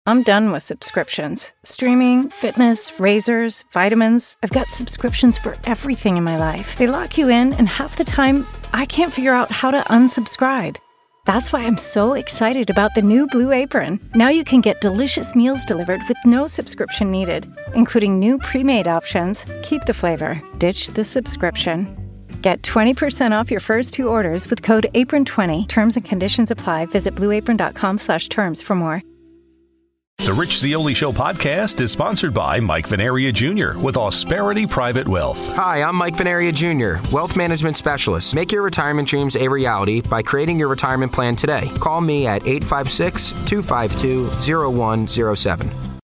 I'm done with subscriptions. Streaming, fitness, razors, vitamins. I've got subscriptions for everything in my life. They lock you in, and half the time, I can't figure out how to unsubscribe. That's why I'm so excited about the new Blue Apron. Now you can get delicious meals delivered with no subscription needed, including new pre-made options. Keep the flavor, ditch the subscription. Get 20% off your first 2 orders with code APRON20. Terms and conditions apply. Visit blueapron.com/terms for more. The Rich Zeoli Show podcast is sponsored by Mike Venaria Jr. with Ausperity Private Wealth. Hi, I'm Mike Venaria Jr., Wealth Management Specialist. Make your retirement dreams a reality by creating your retirement plan today. Call me at 856-252-0107.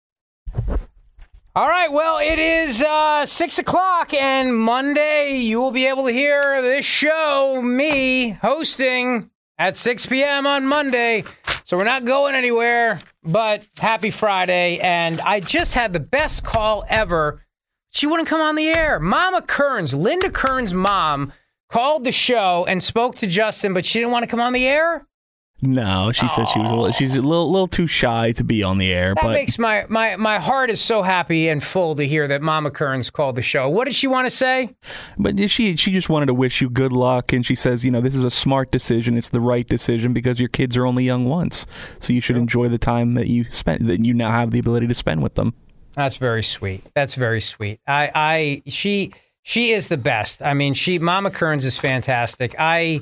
All right, well, it is 6 o'clock, and Monday you will be able to hear this show, me, hosting at 6 p.m. on Monday. So we're not going anywhere, but happy Friday. And I just had the best call ever. She wouldn't come on the air. Mama Kearns, Linda Kearns' mom, called the show and spoke to Justin, but she didn't want to come on the air? No, she said she's a little too shy to be on the air. That but makes my heart is so happy and full to hear that Mama Kearns called the show. What did she want to say? But she just wanted to wish you good luck, and she says, this is a smart decision. It's the right decision because your kids are only young once, so you should enjoy the time that you now have the ability to spend with them. That's very sweet. That's very sweet. She is the best. I mean, Mama Kearns is fantastic.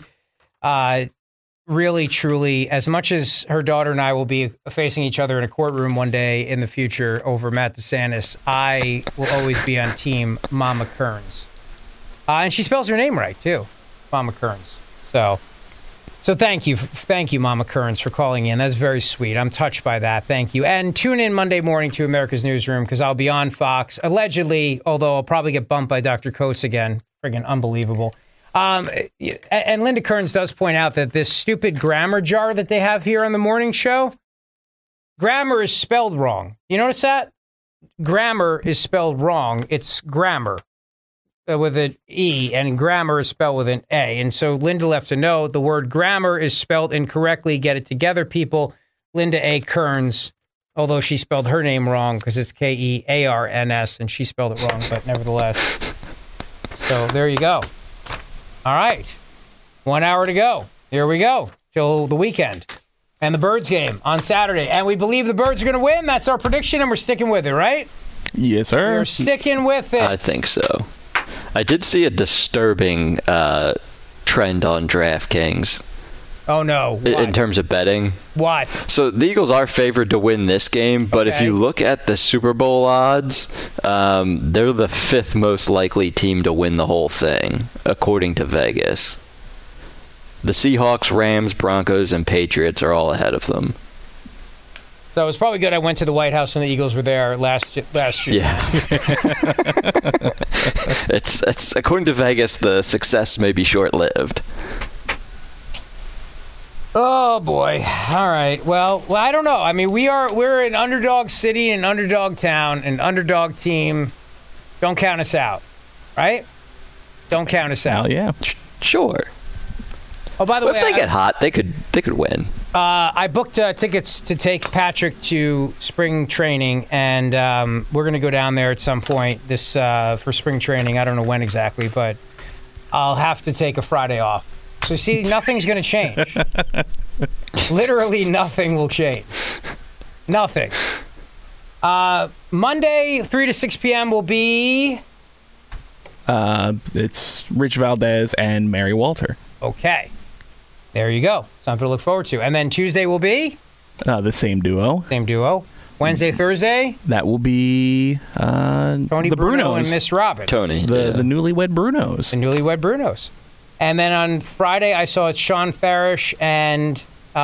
Really, truly, as much as her daughter and I will be facing each other in a courtroom one day in the future over Matt DeSantis, I will always be on team Mama Kearns. And she spells her name right, too, Mama Kearns. So thank you, Mama Kearns, for calling in. That's very sweet. I'm touched by that. Thank you. And tune in Monday morning to America's Newsroom because I'll be on Fox, allegedly, although I'll probably get bumped by Dr. Coates again. Friggin' unbelievable. And Linda Kearns does point out that this stupid grammar jar that they have here on the morning show, grammar is spelled wrong. You notice that? Grammar is spelled wrong. It's grammar with an E, and grammar is spelled with an A. And so Linda left a note. The word grammar is spelled incorrectly. Get it together, people. Linda A. Kearns, although she spelled her name wrong because it's Kearns, and she spelled it wrong, but nevertheless. So there you go. All right. 1 hour to go. Here we go. Till the weekend. And the Birds game on Saturday. And we believe the Birds are going to win. That's our prediction, and we're sticking with it, right? Yes, sir. We're sticking with it. I think so. I did see a disturbing trend on DraftKings. Oh, no. What? In terms of betting. What? So the Eagles are favored to win this game, but if you look at the Super Bowl odds, they're the 5th most likely team to win the whole thing, according to Vegas. The Seahawks, Rams, Broncos, and Patriots are all ahead of them. So it was probably good I went to the White House and the Eagles were there last year. Yeah. It's according to Vegas, the success may be short-lived. Oh boy! All right. Well, I don't know. I mean, we're an underdog city, an underdog town, an underdog team. Don't count us out, right? Don't count us out. Oh yeah, sure. Oh, by the way, if they get hot, they could win. I booked tickets to take Patrick to spring training, and we're going to go down there at some point for spring training. I don't know when exactly, but I'll have to take a Friday off. So, see, nothing's going to change. Literally nothing will change. Nothing. Monday, 3 to 6 p.m. will be... it's Rich Valdez and Mary Walter. Okay. There you go. Something to look forward to. And then Tuesday will be? The same duo. Same duo. Wednesday, Thursday? That will be Tony the Bruno Brunos. and Miss Robin. Tony. The newlywed Brunos. The newlywed Brunos. And then on Friday, I saw Sean Farish and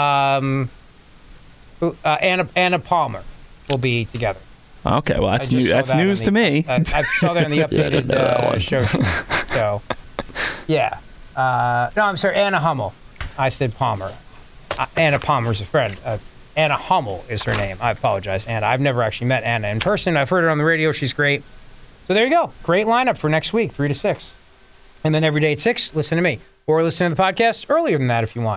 Anna Palmer will be together. Okay, well, that's news to me. I saw that in the updated show. So, yeah. No, I'm sorry, Anna Hummel. I said Palmer. Anna Palmer's a friend. Anna Hummel is her name. I apologize, Anna. I've never actually met Anna in person. I've heard her on the radio. She's great. So there you go. Great lineup for next week, 3 to 6. And then every day at 6, listen to me. Or listen to the podcast earlier than that if you want.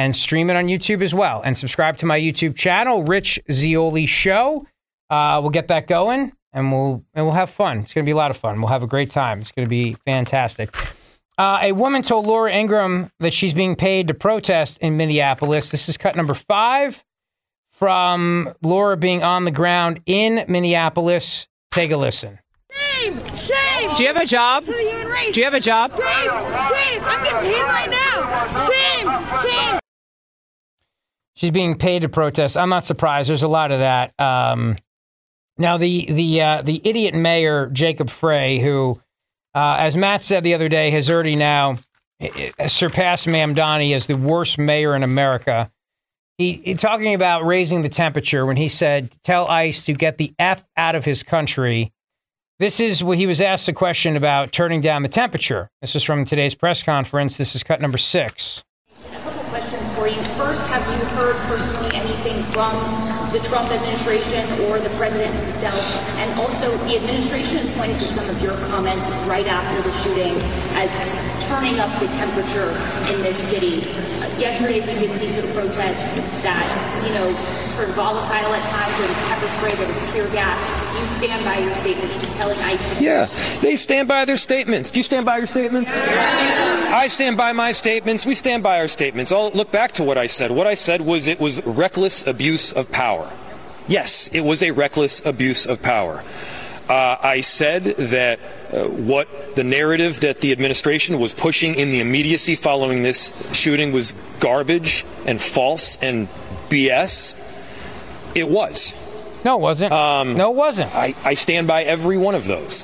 and stream it on YouTube as well. And subscribe to my YouTube channel, Rich Zeoli Show. We'll get that going, and we'll have fun. It's going to be a lot of fun. We'll have a great time. It's going to be fantastic. A woman told Laura Ingraham that she's being paid to protest in Minneapolis. This is cut number 5 from Laura being on the ground in Minneapolis. Take a listen. Shame! Shame! Do you have a job? It's a human race. Do you have a job? Shame! Shame! I'm getting paid right now. Shame! Shame! She's being paid to protest. I'm not surprised. There's a lot of that. Now, the idiot mayor, Jacob Frey, who, as Matt said the other day, has already now surpassed Mamdani as the worst mayor in America. He talking about raising the temperature when he said, tell ICE to get the F out of his country. This is what he was asked a question about turning down the temperature. This is from today's press conference. This is cut number 6. A couple questions for you. First, have you heard personally anything from the Trump administration or the president himself? And also, the administration has pointed to some of your comments right after the shooting as turning up the temperature in this city. Yesterday, we did see some protests that, turned volatile at times. There was pepper spray, there was tear gas. Do you stand by your statements to telling ICE to... Yeah, they stand by their statements. Do you stand by your statements? Yes. I stand by my statements. We stand by our statements. I'll look back to what I said. What I said was it was reckless abuse of power. Yes, it was a reckless abuse of power. I said that what the narrative that the administration was pushing in the immediacy following this shooting was garbage and false and BS. It was. No, it wasn't. No, it wasn't. I stand by every one of those.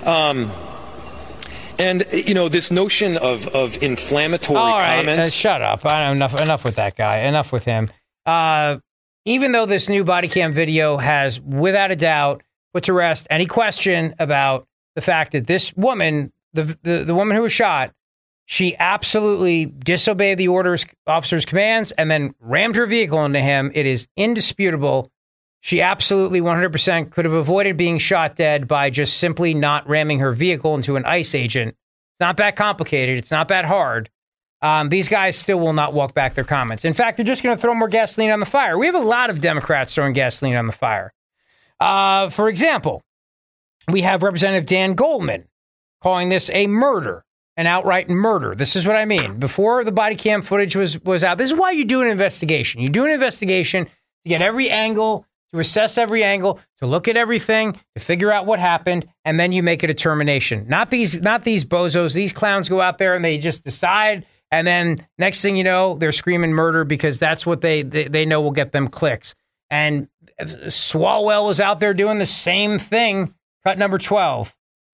And, this notion of inflammatory comments. Shut up. Enough with that guy. Enough with him. Even though this new body cam video has, without a doubt, put to rest any question about the fact that this woman, the woman who was shot, she absolutely disobeyed the officer's commands and then rammed her vehicle into him. It is indisputable. She absolutely 100% could have avoided being shot dead by just simply not ramming her vehicle into an ICE agent. It's not that complicated. It's not that hard. These guys still will not walk back their comments. In fact, they're just going to throw more gasoline on the fire. We have a lot of Democrats throwing gasoline on the fire. For example, we have Representative Dan Goldman calling this a murder, an outright murder. This is what I mean. Before the body cam footage was out, this is why you do an investigation. You do an investigation to get every angle, to assess every angle, to look at everything, to figure out what happened, and then you make a determination. Not these bozos. These clowns go out there and they just decide, and then next thing you know, they're screaming murder because that's what they know will get them clicks. And Swalwell was out there doing the same thing. Cut number 12.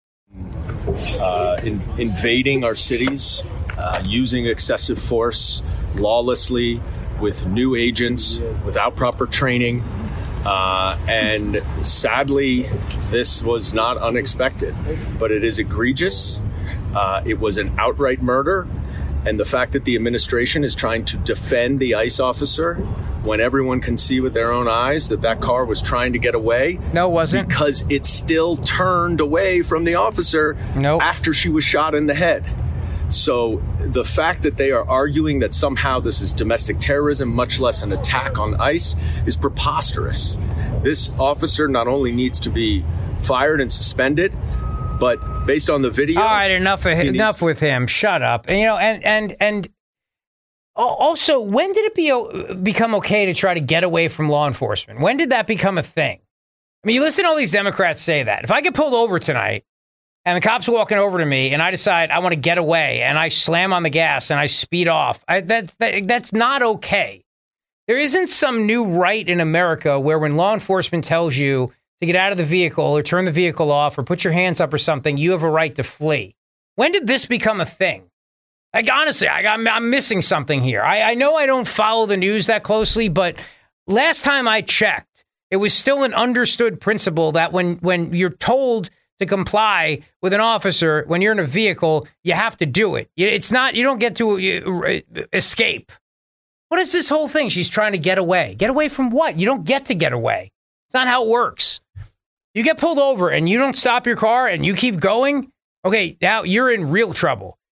Invading our cities, using excessive force lawlessly with new agents without proper training. And sadly, this was not unexpected, but it is egregious. It was an outright murder. And the fact that the administration is trying to defend the ICE officer when everyone can see with their own eyes that car was trying to get away. No, it wasn't. Because it still turned away from the officer after she was shot in the head. So the fact that they are arguing that somehow this is domestic terrorism, much less an attack on ICE, is preposterous. This officer not only needs to be fired and suspended, but based on the video... All right, enough with him. Shut up. And also, when did it become okay to try to get away from law enforcement? When did that become a thing? I mean, you listen to all these Democrats say that. If I get pulled over tonight and the cop's walking over to me and I decide I want to get away and I slam on the gas and I speed off, that's not okay. There isn't some new right in America where when law enforcement tells you to get out of the vehicle or turn the vehicle off or put your hands up or something, you have a right to flee. When did this become a thing? Honestly, I'm missing something here. I know I don't follow the news that closely, but last time I checked, it was still an understood principle that when you're told to comply with an officer, when you're in a vehicle, you have to do it. It's not, you don't get to escape. What is this whole thing? She's trying to get away. Get away from what? You don't get to get away. It's not how it works. You get pulled over and you don't stop your car and you keep going. Okay, now you're in real trouble.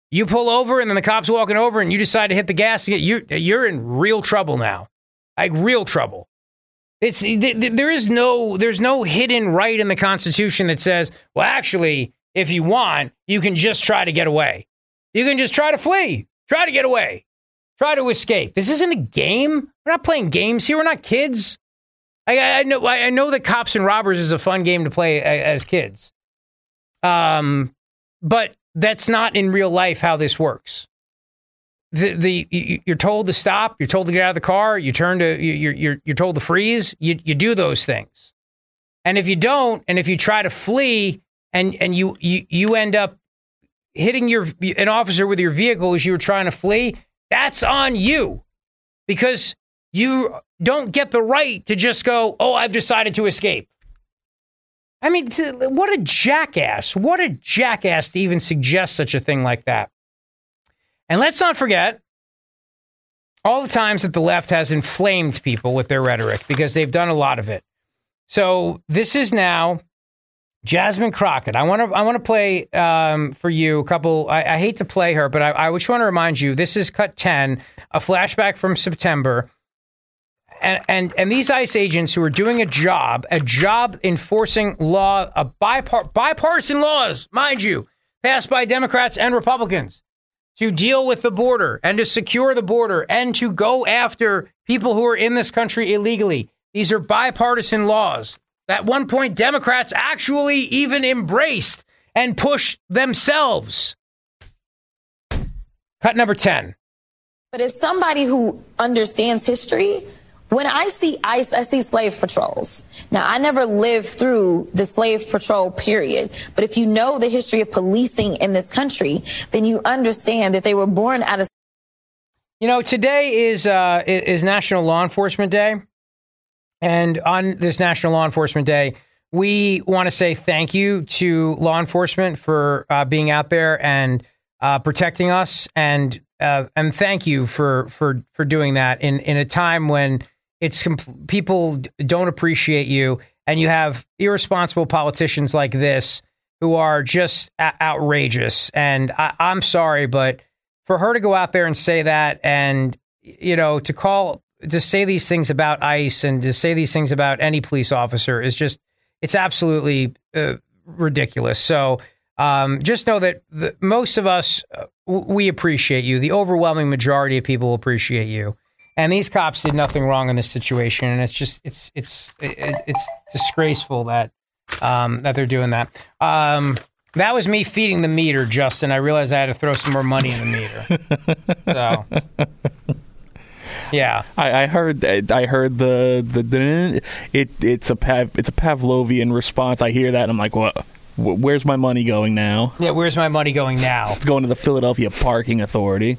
You pull over and then the cop's walking over and you decide to hit the gas, you're in real trouble now. Like real trouble. There's no hidden right in the Constitution that says, well, actually, if you want, you can just try to get away. You can just try to flee, try to get away, try to escape. This isn't a game. We're not playing games here. We're not kids. I know that Cops and Robbers is a fun game to play as kids. But that's not in real life how this works. You're told to stop. You're told to get out of the car. You're told to freeze. You do those things, and if you don't, and if you try to flee, and you end up hitting an officer with your vehicle as you were trying to flee, that's on you, because you don't get the right to just go, oh, I've decided to escape. I mean, what a jackass! What a jackass to even suggest such a thing like that. And let's not forget all the times that the left has inflamed people with their rhetoric, because they've done a lot of it. So this is now Jasmine Crockett. I want to play for you a couple. I hate to play her, but I just want to remind you, this is cut 10, a flashback from September. And these ICE agents who are doing a job enforcing law, bipartisan laws, mind you, passed by Democrats and Republicans, to deal with the border and to secure the border and to go after people who are in this country illegally. These are bipartisan laws. At one point, Democrats actually even embraced and pushed themselves. Cut number 10. But as somebody who understands history, when I see ICE, I see slave patrols. Now, I never lived through the slave patrol period, but if you know the history of policing in this country, then you understand that they were born out of... You know, today is National Law Enforcement Day. And on this National Law Enforcement Day, we want to say thank you to law enforcement for being out there and protecting us. And thank you for doing that in a time when people don't appreciate you, and you have irresponsible politicians like this who are just outrageous. And I'm sorry, but for her to go out there and say that, and to say these things about ICE and to say these things about any police officer is just, it's absolutely ridiculous. So just know that most of us, we appreciate you. The overwhelming majority of people appreciate you. And these cops did nothing wrong in this situation, and it's disgraceful that they're doing that. That was me feeding the meter, Justin. I realized I had to throw some more money in the meter. So, yeah, I heard it's a Pavlovian response. I hear that, and I'm like, what? Where's my money going now? Yeah, where's my money going now? It's going to the Philadelphia Parking Authority.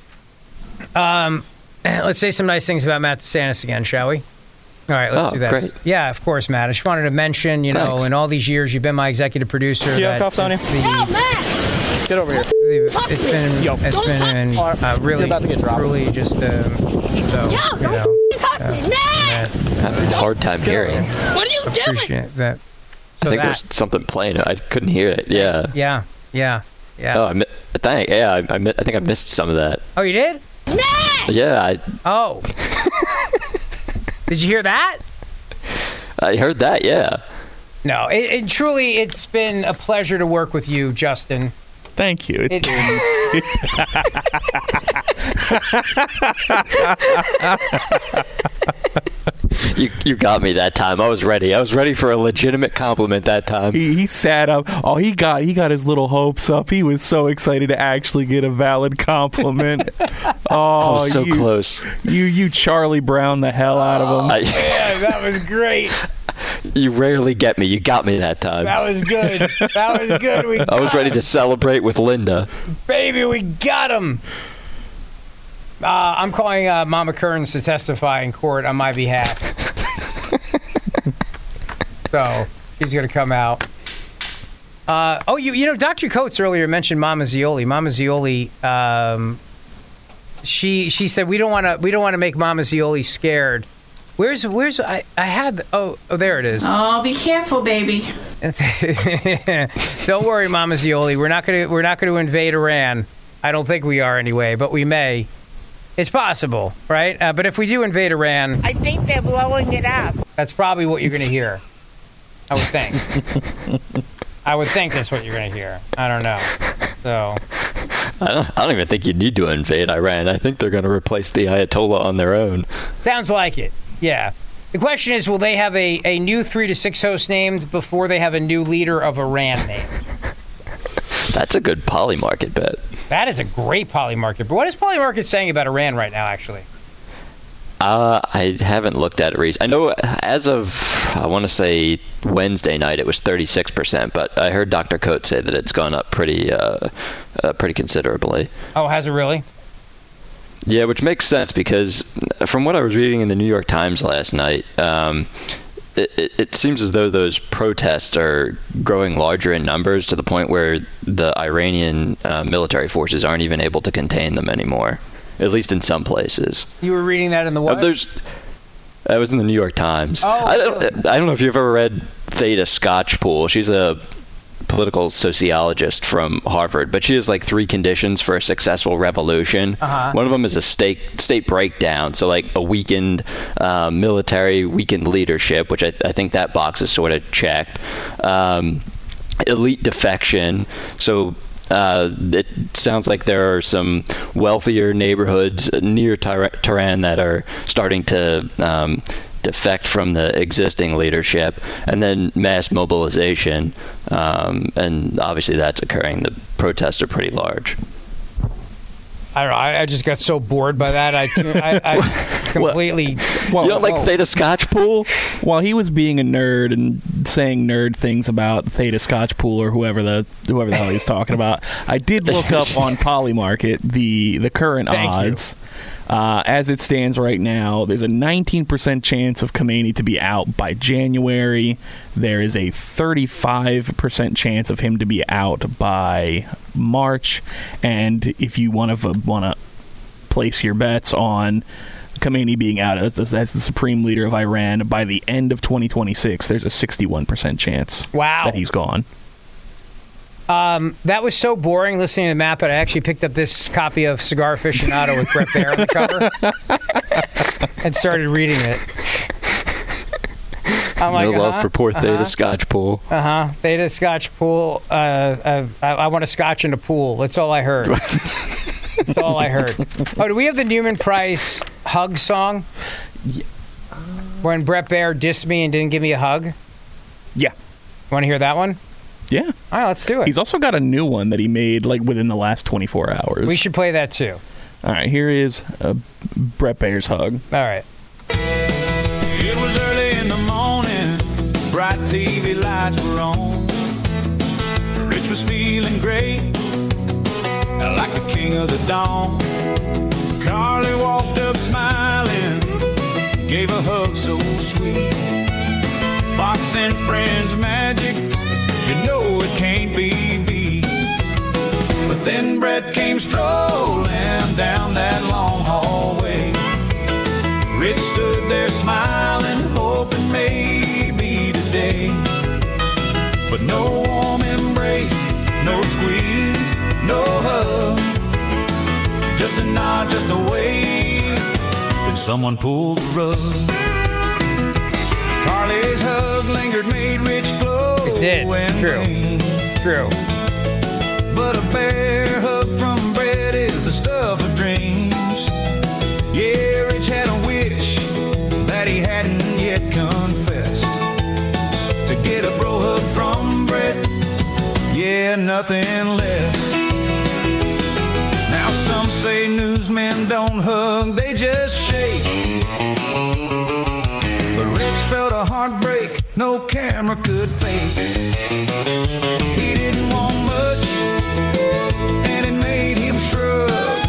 Let's say some nice things about Matt DeSantis again, shall we? All right, let's do that. Great. Yeah, of course, Matt. I just wanted to mention, in all these years, you've been my executive producer. Do you have cuffs on you? Matt! Get over here. It's been really, about to get dropped. Truly just, I'm having a hard time hearing. What are you doing? Appreciate that. I think there's something playing. I couldn't hear it. Yeah. Yeah. Oh, I think I missed some of that. Oh, you did? Matt! Yeah. Oh. Did you hear that? I heard that, yeah. No, it's been a pleasure to work with you, Justin. Thank you. You got me that time. I was ready. I was ready for a legitimate compliment that time. He sat up. Oh, he got his little hopes up. He was so excited to actually get a valid compliment. Oh, I was so close. You Charlie Brown the hell out of him. Yeah, that was great. You rarely get me. You got me that time. That was good. I was ready to celebrate with Linda. Baby, we got him. I'm calling Mama Kearns to testify in court on my behalf. So she's going to come out. Dr. Coates earlier mentioned Mama Zioli. Mama Zioli, she said we don't want to make Mama Zioli scared. Where's I had there it is. Oh, be careful, baby. Don't worry, Mama Zioli. We're not going to invade Iran. I don't think we are anyway, but we may. It's possible, right? But if we do invade Iran... I think they're blowing it up. That's probably what you're going to hear. I would think. I would think that's what you're going to hear. I don't know. So... I don't even think you need to invade Iran. I think they're going to replace the Ayatollah on their own. Sounds like it. Yeah. The question is, will they have a new 3 to 6 host named before they have a new leader of Iran named? That's a good Polymarket bet. That is a great Polymarket. But what is Polymarket saying about Iran right now, actually? I haven't looked at it recently. I know as of, I want to say Wednesday night, it was 36%, but I heard Dr. Coates say that it's gone up pretty considerably. Oh, has it really? Yeah, which makes sense because from what I was reading in the New York Times last night, it seems as though those protests are growing larger in numbers to the point where the Iranian military forces aren't even able to contain them anymore. At least in some places. You were reading that in the what? That was in the New York Times. Oh, I don't know if you've ever read Theda Skocpol. She's a political sociologist from Harvard, but she has like 3 conditions for a successful revolution. One of them is a state breakdown, so like a weakened military, weakened leadership, which I think that box is sort of checked. Elite defection, so it sounds like there are some wealthier neighborhoods near Tehran that are starting to defect from the existing leadership, and then mass mobilization, and obviously that's occurring. The protests are pretty large. I don't know. I just got so bored by that. I completely. You don't like Theda Skocpol? While he was being a nerd and saying nerd things about Theda Skocpol or whoever the hell he's talking about, I did look up on Polymarket the current odds. As it stands right now, there's a 19% chance of Khamenei to be out by January. There is a 35% chance of him to be out by March. And if you want to place your bets on Khamenei being out as the supreme leader of Iran by the end of 2026, there's a 61% chance that he's gone. That was so boring listening to the map that I actually picked up this copy of Cigar Aficionado with Bret Baier on the cover and started reading it. I'm like, love for poor Theda Skocpol. Theda Skocpol. I want to scotch in a pool. That's all I heard. That's all I heard. Oh, do we have the Newman Price hug song? Yeah. When Bret Baier dissed me and didn't give me a hug? Yeah. Want to hear that one? Yeah. All right, let's do it. He's also got a new one that he made like within the last 24 hours. We should play that too. All right, here is Bret Baier's hug. All right. It was early in the morning, bright TV lights were on. Rich was feeling great, like the king of the dawn. Carly walked up smiling, gave a hug so sweet. Fox and Friends magic, you know it can't be beat. But then Bret came strolling down that long hallway. Rich stood there smiling, hoping maybe today. But no warm embrace, no squeeze, no hug. Just a nod, just a wave. Then someone pulled the rug. Carly's hug lingered, made Rich glow. It did. True. But a bear hug from Bret is the stuff of dreams. Yeah, Rich had a wish that he hadn't yet confessed. To get a bro hug from Bret, yeah, nothing less. Now some say newsmen don't hug, they just shake. But Rich felt a heartbreak no camera could fake. He didn't want much, and it made him shrug.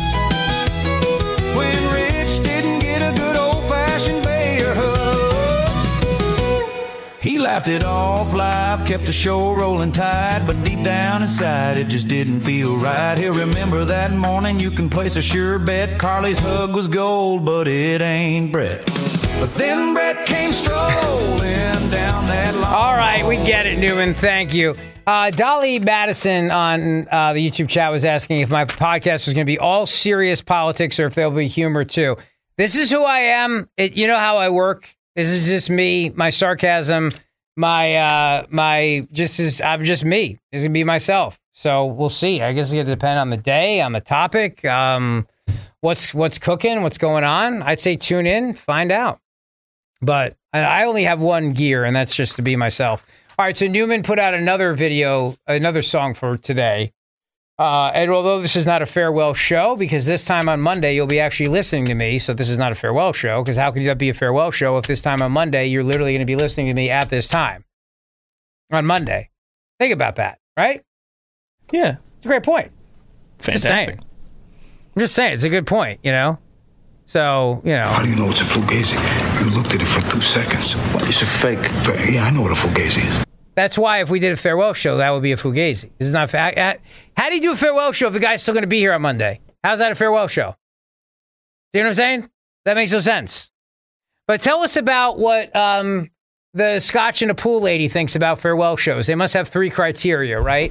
When Rich didn't get a good old-fashioned Baier hug, he laughed it off, life kept the show rolling tide. But deep down inside, it just didn't feel right. He'll remember that morning, you can place a sure bet. Carly's hug was gold, but it ain't Bret. But then Bret came strolling down that long. All right, we get it, Newman. Thank you. Dolly Madison on the YouTube chat was asking if my podcast was going to be all serious politics or if there'll be humor too. This is who I am. You know how I work. This is just me, my sarcasm, I'm just me. This is going to be myself. So we'll see. I guess it's going to depend on the day, on the topic, what's cooking, what's going on. I'd say tune in, find out. But I only have one gear, and that's just to be myself. All right, so Newman put out another video, another song for today. And although this is not a farewell show, because this time on Monday you'll be actually listening to me, so this is not a farewell show, because how could that be a farewell show if this time on Monday you're literally going to be listening to me at this time on Monday? Think about that, right? Yeah. It's a great point. Fantastic. I'm just saying, it's a good point, you know? So, you know. How do you know it's a Fugazi? You looked at it for 2 seconds. Well, it's a fake. Yeah, I know what a Fugazi is. That's why if we did a farewell show, that would be a Fugazi. This is not. How do you do a farewell show if the guy's still going to be here on Monday? How's that a farewell show? Do you know what I'm saying? That makes no sense. But tell us about what the Scotch in a Pool lady thinks about farewell shows. They must have 3 criteria, right?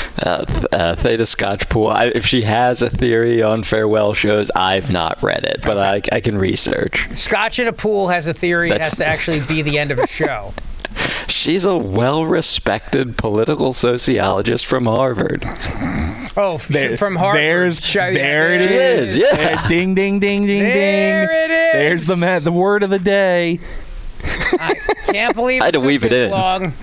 Theta Scotch Pool. If she has a theory on farewell shows, I've not read it, but I can research. Scotch in a Pool has a theory. It has to actually be the end of a show. She's a well-respected political sociologist from Harvard. Oh, from Harvard. There it is. Yeah. Ding, ding, ding, ding, there ding. It is. There's the word of the day. I can't believe it took this long.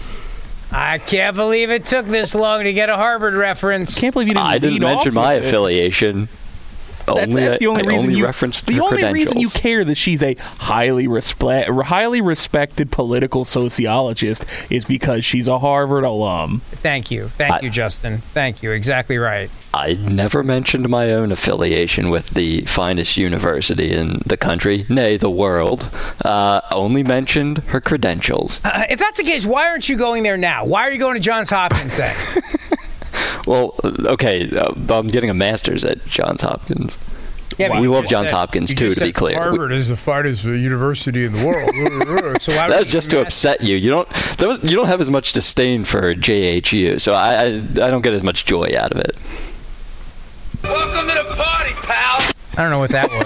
I can't believe it took this long to get a Harvard reference. Can't believe you didn't. I didn't mention my affiliation. That's the only reason you referenced the her only credentials. reason you care that she's a highly respected political sociologist is because she's a Harvard alum. Thank you, Justin. Thank you. Exactly right. I never mentioned my own affiliation with the finest university in the country, nay, the world. Only mentioned her credentials. If that's the case, why aren't you going there now? Why are you going to Johns Hopkins then? Well, okay, I'm getting a master's at Johns Hopkins. Yeah, we love Johns Hopkins, too, to be clear. Harvard is the finest university in the world. So that's just to upset you. You don't have as much disdain for JHU, so I don't get as much joy out of it. Welcome to the party, pal. I don't know what that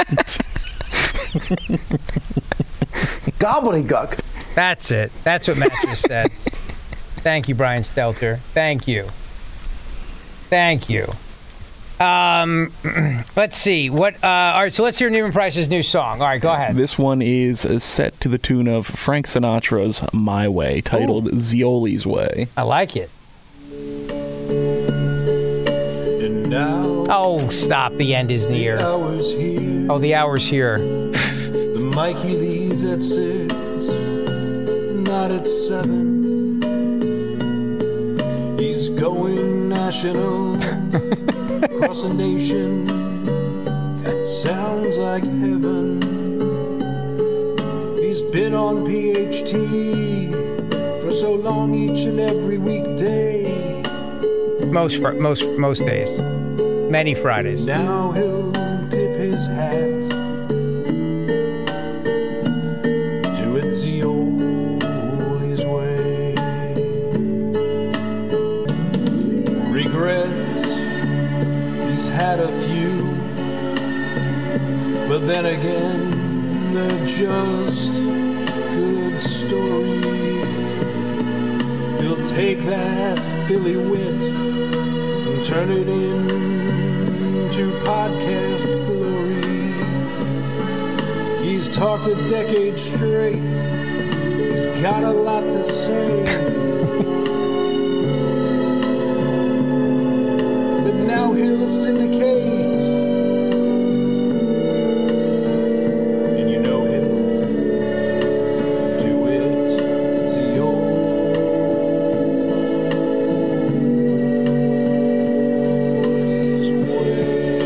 was. Gobbledygook. That's it. That's what Matt just said. Thank you, Brian Stelter. Thank you. Let's see. All right, so let's hear Newman Price's new song. All right, go ahead. This one is set to the tune of Frank Sinatra's My Way, titled Zioli's Way. I like it. And now, oh, stop. The end is near. The hour's here. The mic he leaves at 6, not at 7. He's going national, across the nation, sounds like heaven. He's been on PHT for so long, each and every weekday. Most days, many Fridays. Now he'll tip his hat to it Zioli's way. Regrets, he's had a few, but then again, they're just good stories. He'll take that Philly wit and turn it into podcast glory. He's talked a decade straight. He's got a lot to say. But now he'll syndicate. And you know he'll do it Zioli's way.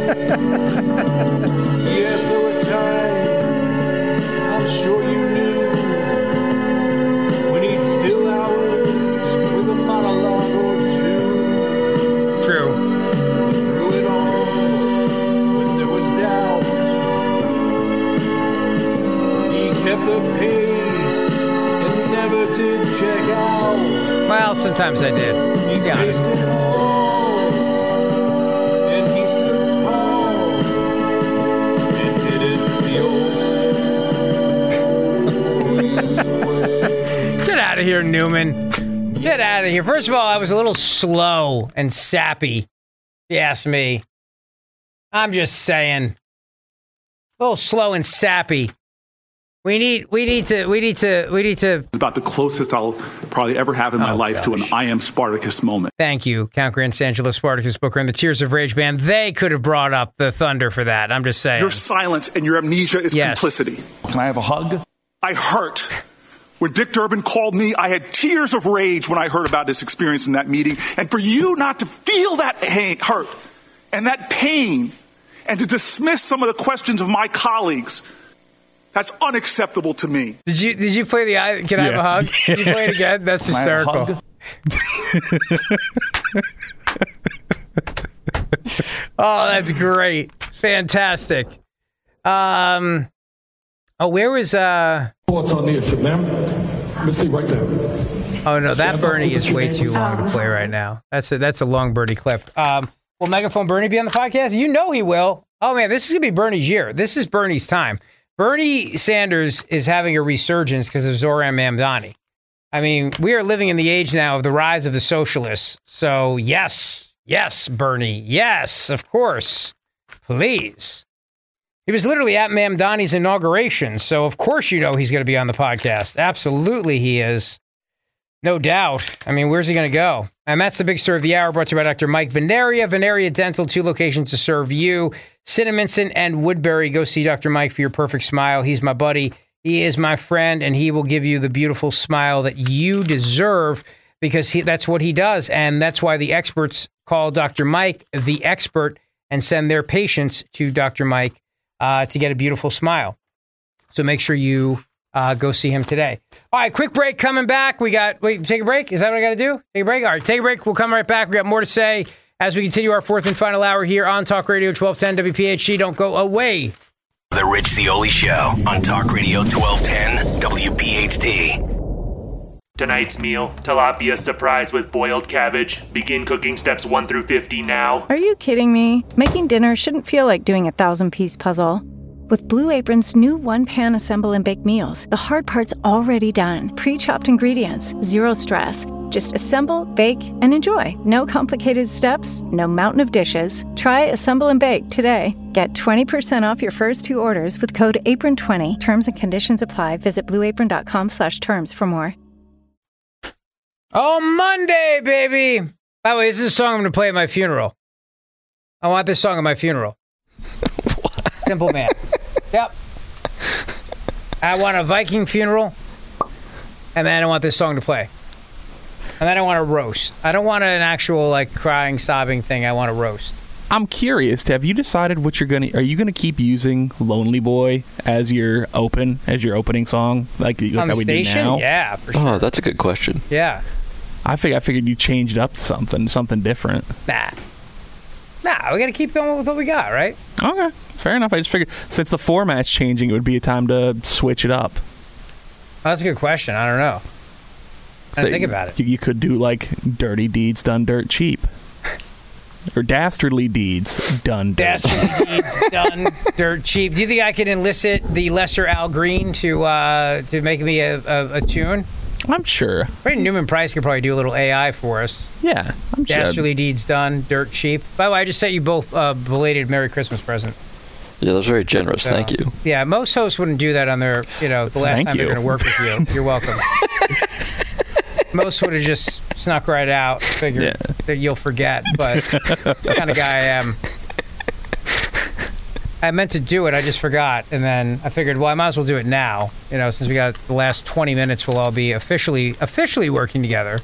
Yes, there were times, I'm sure you knew, when he'd fill hours with a monologue or two. True. He threw it on did check out. Well, sometimes I did. He faced it all, and he stood tall, and didn't the old way. Get out of here, Newman. Get out of here. First of all, I was a little slow and sappy, if you ask me. I'm just saying. A little slow and sappy. We need to. It's about the closest I'll probably ever have in my life to an I Am Spartacus moment. Thank you, Count Grand Sangelo, Spartacus Booker, and the Tears of Rage band. They could have brought up the Thunder for that. I'm just saying. Your silence and your amnesia is complicity. Can I have a hug? I hurt. When Dick Durbin called me, I had tears of rage when I heard about his experience in that meeting. And for you not to feel that hurt and that pain and to dismiss some of the questions of my colleagues, that's unacceptable to me. Did you play the Can I have a hug? Did you play it again? That's hysterical. Oh, that's great. Fantastic. Where was What's on the issue, ma'am? Let's see right there. Oh no, that Bernie is way too long to play right now. That's a long Bernie clip. Will Megaphone Bernie be on the podcast? You know he will. Oh man, this is gonna be Bernie's year. This is Bernie's time. Bernie Sanders is having a resurgence because of Zoran Mamdani. I mean, we are living in the age now of the rise of the socialists. So yes, Bernie, yes, of course, please. He was literally at Mamdani's inauguration, so of course you know he's going to be on the podcast. Absolutely he is. No doubt. I mean, where's he going to go? And that's the big story of the hour, brought to you by Dr. Mike Veneria. Veneria Dental, 2 locations to serve you. Cinnaminson and Woodbury. Go see Dr. Mike for your perfect smile. He's my buddy. He is my friend, and he will give you the beautiful smile that you deserve because that's what he does. And that's why the experts call Dr. Mike the expert and send their patients to Dr. Mike to get a beautiful smile. So make sure you go see him today. All right, quick break coming back. Wait, take a break? Is that what I got to do? Take a break? All right, take a break. We'll come right back. We got more to say as we continue our fourth and final hour here on Talk Radio 1210 WPHT. Don't go away. The Rich Zeoli Show on Talk Radio 1210 WPHT. Tonight's meal, tilapia surprise with boiled cabbage. Begin cooking steps 1 through 50 now. Are you kidding me? Making dinner shouldn't feel like doing a 1,000-piece puzzle. With Blue Apron's new one-pan assemble and bake meals, the hard part's already done. Pre-chopped ingredients, zero stress. Just assemble, bake, and enjoy. No complicated steps, no mountain of dishes. Try Assemble and Bake today. Get 20% off your first 2 orders with code APRON20. Terms and conditions apply. Visit blueapron.com/terms for more. Oh, Monday, baby. By the way, this is a song I'm going to play at my funeral. I want this song at my funeral. Simple man. Yep. I want a Viking funeral, and then I want this song to play. And then I want a roast. I don't want an actual, crying, sobbing thing. I want a roast. I'm curious. Have you decided what you're gonna? Are you gonna keep using "Lonely Boy" as your opening song, like on the we station? do now? Yeah, for sure. Oh, that's a good question. Yeah. I figured you changed up something different. Nah, we got to keep going with what we got, right? Okay, fair enough. I just figured since the format's changing, it would be a time to switch it up. Oh, that's a good question. I don't know. I didn't think about it. You could do "Dirty Deeds Done Dirt Cheap." Or Dastardly Deeds Done Dirt. Dastardly Deeds Done Dirt Cheap. Do you think I could enlist the lesser Al Green to make me a tune? I'm sure. Brandon Newman Price could probably do a little AI for us. Yeah, I'm sure. Dastardly Deeds Done Dirt Cheap. By the way, I just sent you both a belated Merry Christmas present. Yeah, that was very generous. So, thank you. Yeah, most hosts wouldn't do that on their, the last time they're going to work with you. You're welcome. Most would have just snuck right out, figured that you'll forget, but the kind of guy I am. I meant to do it, I just forgot, and then I figured, well, I might as well do it now. Since we got the last 20 minutes, we'll all be officially working together.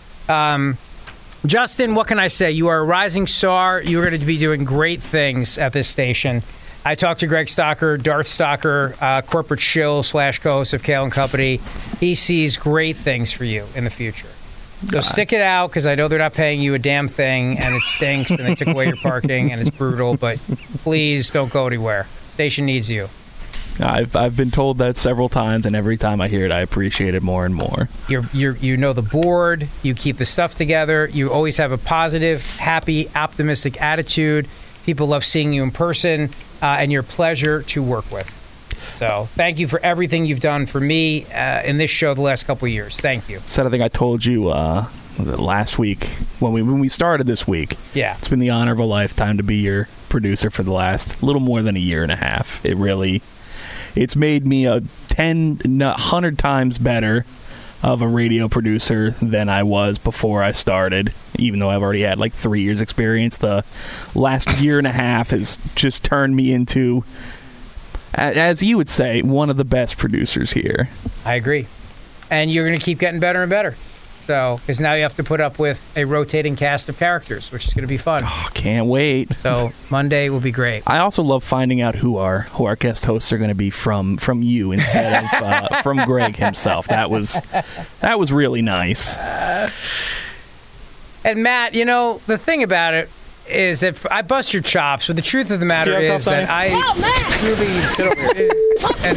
Justin, what can I say? You are a rising star. You are going to be doing great things at this station. I talked to Greg Stocker, Darth Stocker, corporate shill / co-host of Kale & Company. He sees great things for you in the future. So stick it out, because I know they're not paying you a damn thing, and it stinks, and they took away your parking, and it's brutal, but please don't go anywhere. Station needs you. I've been told that several times, and every time I hear it, I appreciate it more and more. You know the board. You keep the stuff together. You always have a positive, happy, optimistic attitude. People love seeing you in person, and you're a pleasure to work with. So thank you for everything you've done for me in this show the last couple of years. Thank you. So I think I told you was it last week when we started this week. Yeah. It's been the honor of a lifetime to be your producer for the last little more than a year and a half. It's made me 100 times better of a radio producer than I was before I started, even though I've already had like 3 years experience. The last year and a half has just turned me into, as you would say, one of the best producers here. I agree. And you're going to keep getting better and better. So, because now you have to put up with a rotating cast of characters, which is going to be fun. Oh, can't wait. So Monday will be great. I also love finding out who our guest hosts are going to be from you instead of from Greg himself. That was really nice. And Matt, the thing about it is, if I bust your chops, but the truth of the matter is that I really and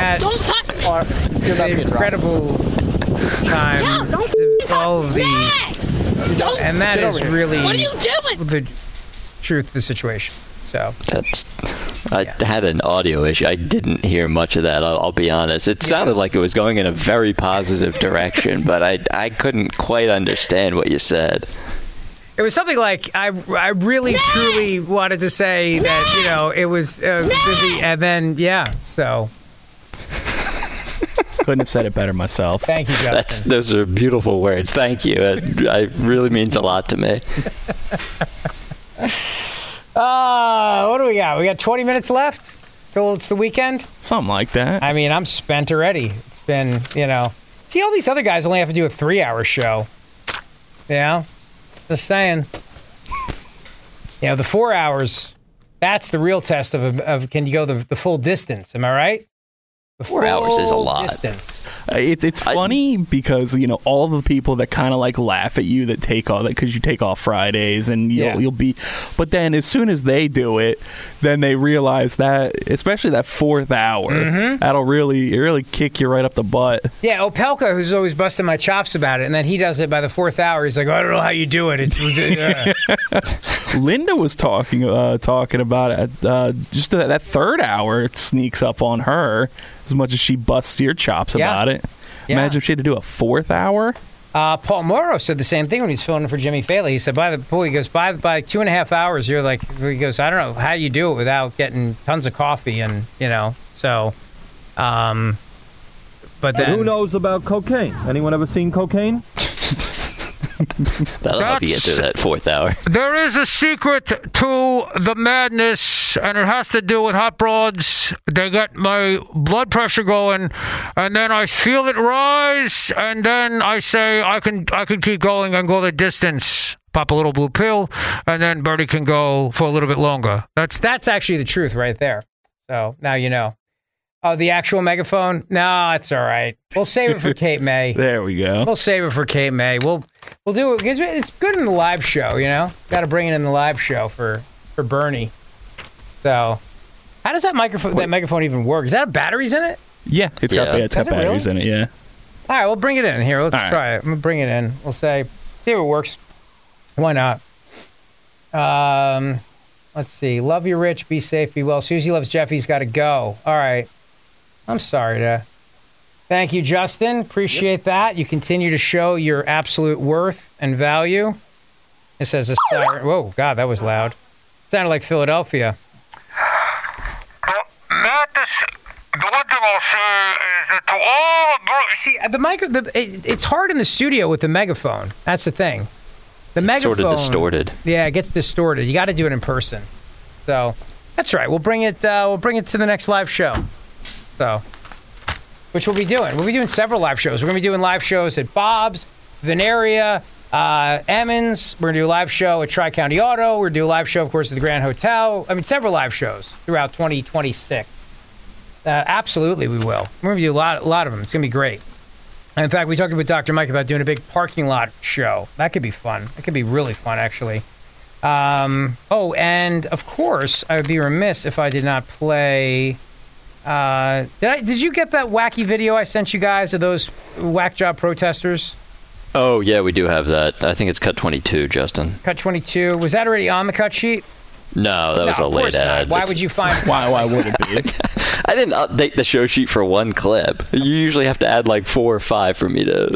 that incredible time, all of the, and that is really the truth of the situation. So I had an audio issue. I didn't hear much of that. I'll be honest. It sounded like it was going in a very positive direction, but I couldn't quite understand what you said. It was something like I really truly wanted to say that it was and then so. Couldn't have said it better myself. Thank you, Justin. Those are beautiful words. Thank you. It really means a lot to me. What do we got? We got 20 minutes left till it's the weekend? Something like that. I mean, I'm spent already. It's been, See, all these other guys only have to do a 3-hour show. Just saying. The 4 hours, that's the real test of can you go the full distance? Am I right? 4 hours is a lot. Distance. It's funny because all the people that kind of like laugh at you that take all that because you take off Fridays and you'll be, but then as soon as they do it, then they realize that especially that 4th hour, that'll really kick you right up the butt. Yeah, Opelka, who's always busting my chops about it, and then he does it by the 4th hour. He's like, I don't know how you do it. It's Linda was talking about it. Just that 3rd hour sneaks up on her. As much as she busts your chops about it. Imagine if she had to do a 4th hour. Paul Morrow said the same thing when he was filling for Jimmy Faley. He said, by 2.5 hours, you're like, he goes, I don't know how you do it without getting tons of coffee and, so, but then. Who knows about cocaine? Anyone ever seen cocaine? That'll help you get through that 4th hour. There is a secret to the madness, and it has to do with hot broads. They get my blood pressure going, and then I feel it rise, and then I say I can keep going and go the distance. Pop a little blue pill, and then Bertie can go for a little bit longer. That's actually the truth right there. So now you know. Oh, the actual megaphone? No, it's all right. We'll save it for Kate May. There we go. We'll save it for Kate May. We'll do it because it's good in the live show, Got to bring it in the live show for Bernie. So, how does that megaphone even work? Is that have batteries in it? Yeah, it's got batteries in it. Yeah. All right, we'll bring it in here. Let's try it. I'm gonna bring it in. We'll see if it works. Why not? Let's see. Love you, Rich. Be safe. Be well. Susie loves Jeffy's got to go. All right. I'm sorry to. Thank you, Justin. Appreciate that. You continue to show your absolute worth and value. It says a siren. Whoa, God, that was loud. Sounded like Philadelphia. Matt, the one thing I'll say is that to all it's hard in the studio with the megaphone. That's the thing. The megaphone sort of distorted. Yeah, it gets distorted. You got to do it in person. So that's right. We'll bring it to the next live show. So, which we'll be doing. We'll be doing several live shows. We're going to be doing live shows at Bob's, Veneria, Emmons. We're going to do a live show at Tri-County Auto. We're going to do a live show, of course, at the Grand Hotel. I mean, several live shows throughout 2026. Absolutely, we will. We're going to do a lot of them. It's going to be great. And in fact, we talked with Dr. Mike about doing a big parking lot show. That could be fun. That could be really fun, actually. And of course, I would be remiss if I did not play Did you get that wacky video I sent you guys of those whack job protesters? Oh, yeah, we do have that. I think it's cut 22, Justin. Cut 22. Was that already on the cut sheet? No, that was a late ad. Why would you find Why would it be? I didn't update the show sheet for one clip. You usually have to add like 4 or 5 for me to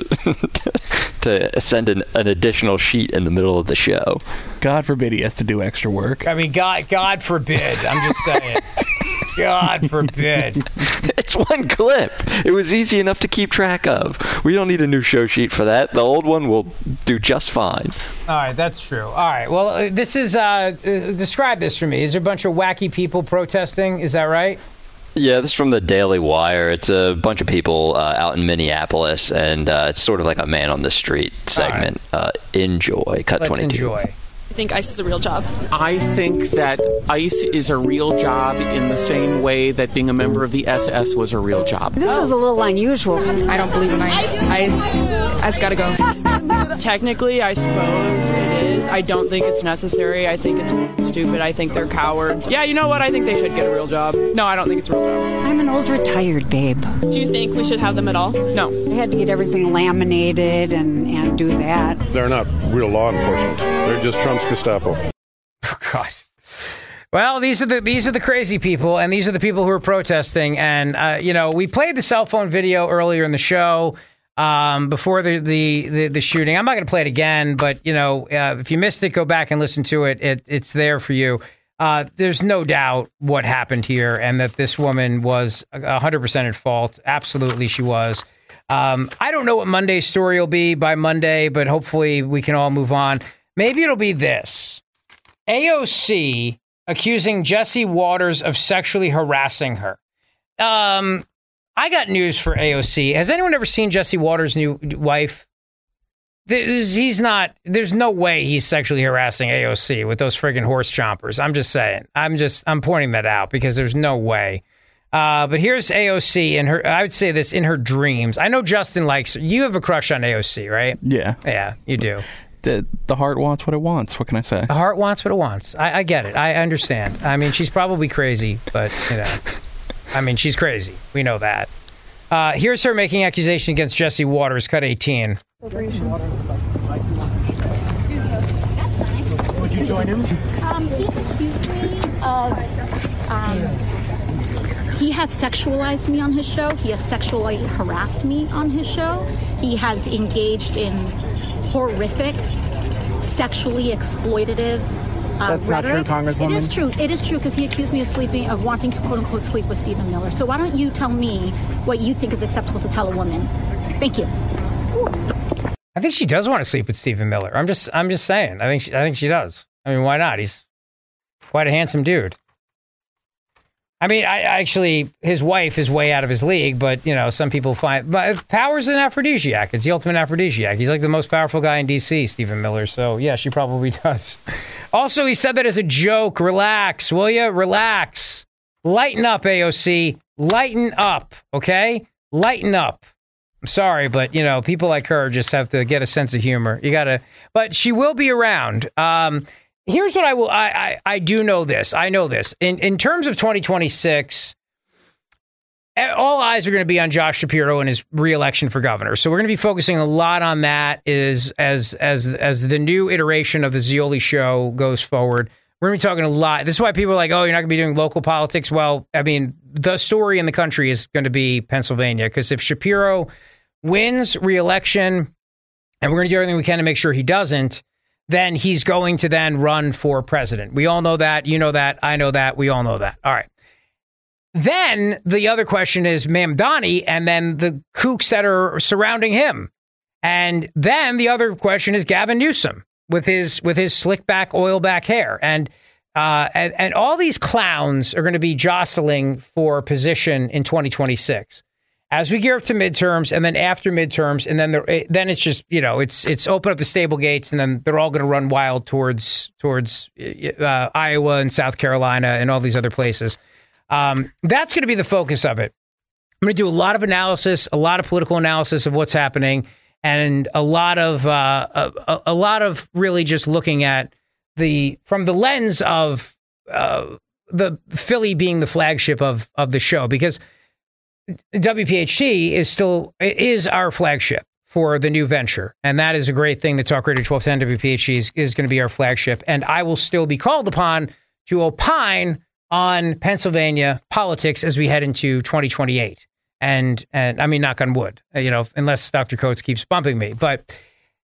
to send an additional sheet in the middle of the show. God forbid he has to do extra work. I mean, God forbid. I'm just saying. God forbid. It's one clip. It was easy enough to keep track of. We don't need a new show sheet for that. The old one will do just fine. All right, that's true. All right, well, this is, describe this for me. Is there a bunch of wacky people protesting? Is that right? Yeah, this is from the Daily Wire. It's a bunch of people out in Minneapolis, and it's sort of like a man on the street segment. Right. Enjoy. Cut 22. Enjoy. I think ICE is a real job. I think that ICE is a real job in the same way that being a member of the SS was a real job. This is a little unusual. I don't believe in ICE. ICE got to go. Technically, I suppose it is. I don't think it's necessary. I think it's stupid. I think they're cowards. Yeah, you know what? I think they should get a real job. No, I don't think it's a real job. I'm an old retired babe. Do you think we should have them at all? No. They had to get everything laminated and do that. They're not real law enforcement. They're just Trump's Gestapo. Oh, God. Well, these are the crazy people, and these are the people who are protesting. And we played the cell phone video earlier in the show before the shooting. I'm not going to play it again, but if you missed it, go back and listen to it. It's there for you. There's no doubt what happened here, and that this woman was 100% at fault. Absolutely, she was. I don't know what Monday's story will be by Monday, but hopefully we can all move on. Maybe it'll be this. AOC accusing Jesse Waters of sexually harassing her. I got news for AOC. Has anyone ever seen Jesse Waters' new wife? There's no way he's sexually harassing AOC with those friggin' horse chompers. I'm just saying. I'm pointing that out because there's no way. But here's AOC in her, I would say this, in her dreams. I know Justin likes her. You have a crush on AOC, right? Yeah. Yeah, you do. The heart wants what it wants. What can I say? The heart wants what it wants. I get it. I understand. I mean, she's probably crazy, but, she's crazy. We know that. Here's her making accusation against Jesse Waters, cut 18. Would you join him? He accused me of... he has sexualized me on his show. He has sexually harassed me on his show. He has engaged in horrific, sexually exploitative That's rhetoric. not true, Congresswoman. It is true. It is true because he accused me of wanting to quote unquote sleep with Stephen Miller. So why don't you tell me what you think is acceptable to tell a woman? Thank you. I think she does want to sleep with Stephen Miller. I'm just saying. I think she does. I mean, why not? He's quite a handsome dude. I mean, his wife is way out of his league, but, some people find... But power's an aphrodisiac. It's the ultimate aphrodisiac. He's like the most powerful guy in D.C., Stephen Miller. So, yeah, she probably does. Also, he said that as a joke. Relax, will you? Relax. Lighten up, AOC. Lighten up, okay? Lighten up. I'm sorry, but, people like her just have to get a sense of humor. You got to... But she will be around. Here's what I do know this. I know this. In terms of 2026, all eyes are going to be on Josh Shapiro and his re-election for governor. So we're going to be focusing a lot on that as the new iteration of the Zeoli show goes forward. We're going to be talking a lot. This is why people are like, oh, you're not going to be doing local politics. Well, I mean, the story in the country is going to be Pennsylvania, because if Shapiro wins re-election, and we're going to do everything we can to make sure he doesn't, then he's going to then run for president. We all know that. You know that. I know that. We all know that. All right. Then the other question is Mamdani and then the kooks that are surrounding him. And then the other question is Gavin Newsom with his slick back, oil back hair. And all these clowns are going to be jostling for position in 2026. As we gear up to midterms, and then after midterms, and then it's just, it's open up the stable gates, and then they're all going to run wild towards Iowa and South Carolina and all these other places. That's going to be the focus of it. I'm going to do a lot of analysis, a lot of political analysis of what's happening, and a lot of really just looking at from the lens of the Philly being the flagship of the show, because WPHT is our flagship for the new venture. And that is a great thing that Talk Radio 1210 WPHT is going to be our flagship. And I will still be called upon to opine on Pennsylvania politics as we head into 2028. And I mean, knock on wood, unless Dr. Coates keeps bumping me. But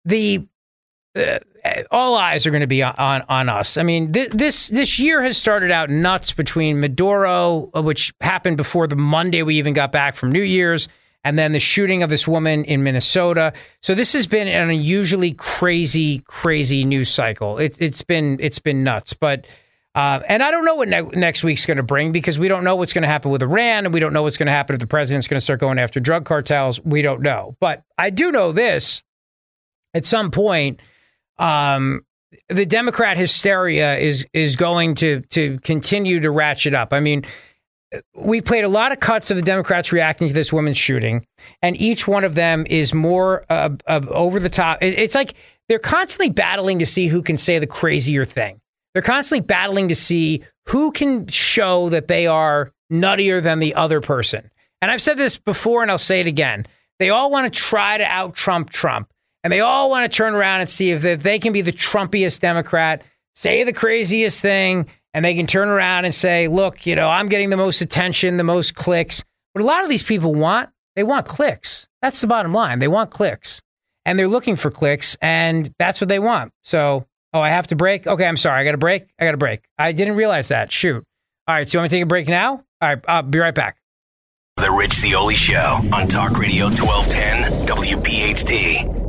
all eyes are going to be on us. I mean, this year has started out nuts between Maduro, which happened before the Monday we even got back from New Year's, and then the shooting of this woman in Minnesota. So this has been an unusually crazy news cycle. It's been nuts. But and I don't know what next week's going to bring, because we don't know what's going to happen with Iran, and we don't know what's going to happen if the president's going to start going after drug cartels. We don't know. But I do know this: at some point, the Democrat hysteria is going to continue to ratchet up. I mean, we played a lot of cuts of the Democrats reacting to this woman's shooting, and each one of them is more over the top. It's like they're constantly battling to see who can say the crazier thing. They're constantly battling to see who can show that they are nuttier than the other person. And I've said this before, and I'll say it again. They all want to try to out-Trump Trump. And they all want to turn around and see if they can be the Trumpiest Democrat, say the craziest thing, and they can turn around and say, look, I'm getting the most attention, the most clicks. What a lot of these people want, they want clicks. That's the bottom line. They want clicks. And they're looking for clicks, and that's what they want. So, I have to break? Okay, I'm sorry. I got to break? I got to break. I didn't realize that. Shoot. All right, so you want me to take a break now? All right, I'll be right back. The Rich Zeoli Show on Talk Radio 1210 WPHT.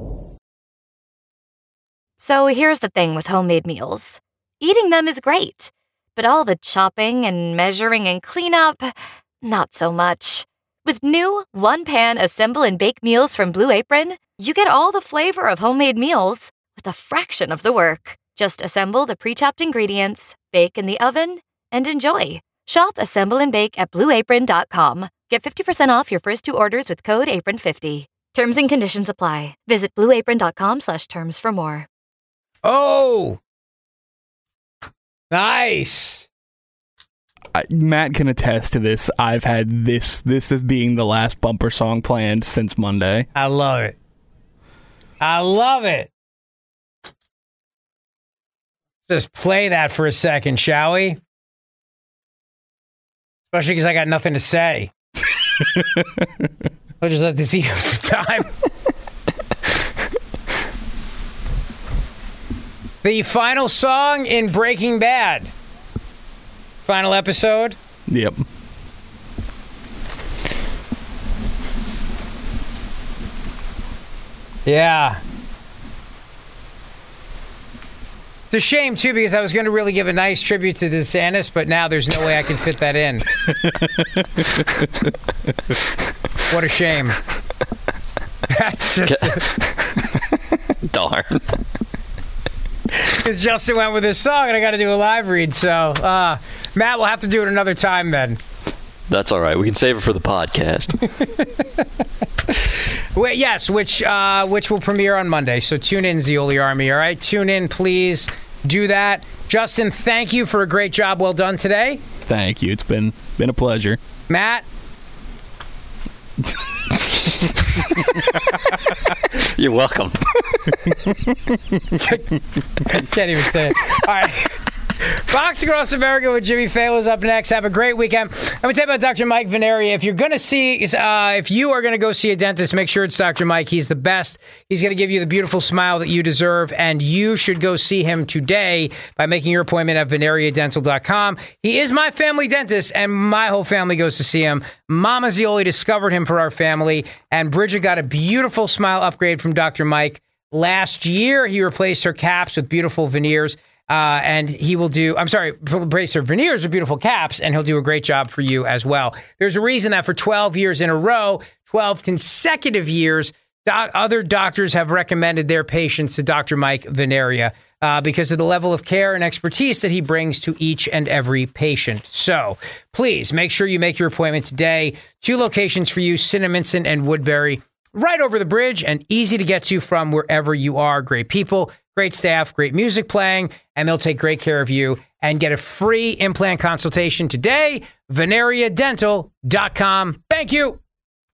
So here's the thing with homemade meals. Eating them is great, but all the chopping and measuring and cleanup, not so much. With new one-pan assemble and bake meals from Blue Apron, you get all the flavor of homemade meals with a fraction of the work. Just assemble the pre-chopped ingredients, bake in the oven, and enjoy. Shop, assemble, and bake at BlueApron.com. Get 50% off your first 2 orders with code APRON50. Terms and conditions apply. Visit BlueApron.com/terms for more. Oh, nice. Matt can attest to this. I've had this as being the last bumper song planned since Monday. I love it. I love it. Just play that for a second, shall we? Especially because I got nothing to say. I'll just let this eat up the time. The final song in Breaking Bad. Final episode. Yep. Yeah. It's a shame, too, because I was going to really give a nice tribute to DeSantis, but now there's no way I can fit that in. What a shame. That's just... Darn. Because Justin went with this song, and I got to do a live read, so... Matt, we'll have to do it another time, then. That's all right. We can save it for the podcast. Well, yes, which will premiere on Monday. So tune in, Zeoli Army. All right, tune in, please. Do that. Justin, thank you for a great job. Well done today. Thank you. It's been a pleasure. Matt. You're welcome. Can't even say it. All right. Box Across America with Jimmy Fallon is up next. Have a great weekend. Let me tell you about Dr. Mike Veneria. If you are going to go see a dentist, make sure it's Dr. Mike. He's the best. He's going to give you the beautiful smile that you deserve, and you should go see him today by making your appointment at veneriadental.com. He is my family dentist, and my whole family goes to see him. Mama Zeoli discovered him for our family, and Bridget got a beautiful smile upgrade from Dr. Mike. Last year, he replaced her caps with beautiful veneers. And he will replace her veneers with beautiful caps, and he'll do a great job for you as well. There's a reason that for 12 years in a row, 12 consecutive years, other doctors have recommended their patients to Dr. Mike Veneria because of the level of care and expertise that he brings to each and every patient. So please make sure you make your appointment today. 2 locations for you, Cinnaminson and Woodbury, right over the bridge and easy to get to from wherever you are. Great people, great staff, great music playing, and they'll take great care of you and get a free implant consultation today. VeneriaDental.com. Thank you.